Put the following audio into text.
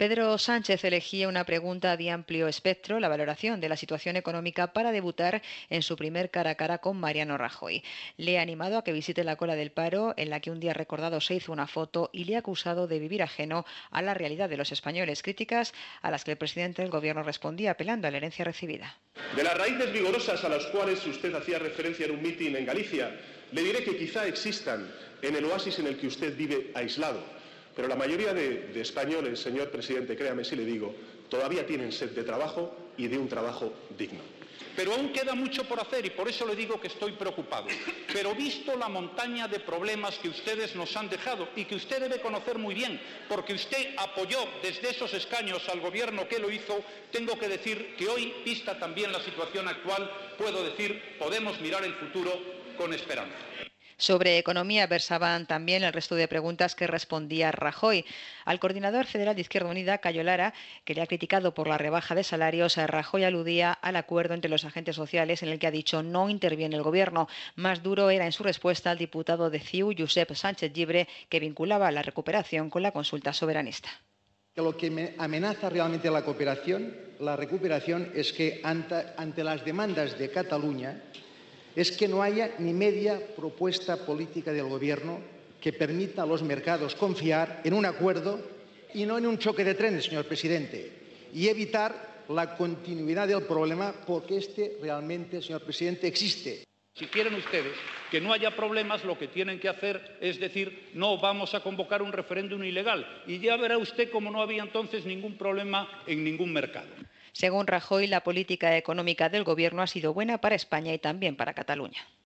Pedro Sánchez elegía una pregunta de amplio espectro, la valoración de la situación económica, para debutar en su primer cara a cara con Mariano Rajoy. Le ha animado a que visite la cola del paro, en la que un día recordado se hizo una foto, y le ha acusado de vivir ajeno a la realidad de los españoles, críticas a las que el presidente del Gobierno respondía apelando a la herencia recibida. De las raíces vigorosas a las cuales usted hacía referencia en un mitin en Galicia, le diré que quizá existan en el oasis en el que usted vive aislado, pero la mayoría de españoles, señor presidente, créame si le digo, todavía tienen sed de trabajo y de un trabajo digno. Pero aún queda mucho por hacer y por eso le digo que estoy preocupado. Pero visto la montaña de problemas que ustedes nos han dejado y que usted debe conocer muy bien, porque usted apoyó desde esos escaños al gobierno que lo hizo, tengo que decir que hoy, vista también la situación actual, puedo decir, podemos mirar el futuro con esperanza. Sobre economía versaban también el resto de preguntas que respondía Rajoy. Al coordinador federal de Izquierda Unida, Cayo Lara, que le ha criticado por la rebaja de salarios, Rajoy aludía al acuerdo entre los agentes sociales en el que ha dicho no interviene el Gobierno. Más duro era en su respuesta al diputado de CiU, Josep Sánchez Llibre, que vinculaba la recuperación con la consulta soberanista. Lo que amenaza realmente la recuperación, es que ante las demandas de Cataluña, es que no haya ni media propuesta política del Gobierno que permita a los mercados confiar en un acuerdo y no en un choque de trenes, señor presidente, y evitar la continuidad del problema, porque este realmente, señor presidente, existe. Si quieren ustedes que no haya problemas, lo que tienen que hacer es decir no vamos a convocar un referéndum ilegal y ya verá usted cómo no había entonces ningún problema en ningún mercado. Según Rajoy, la política económica del Gobierno ha sido buena para España y también para Cataluña.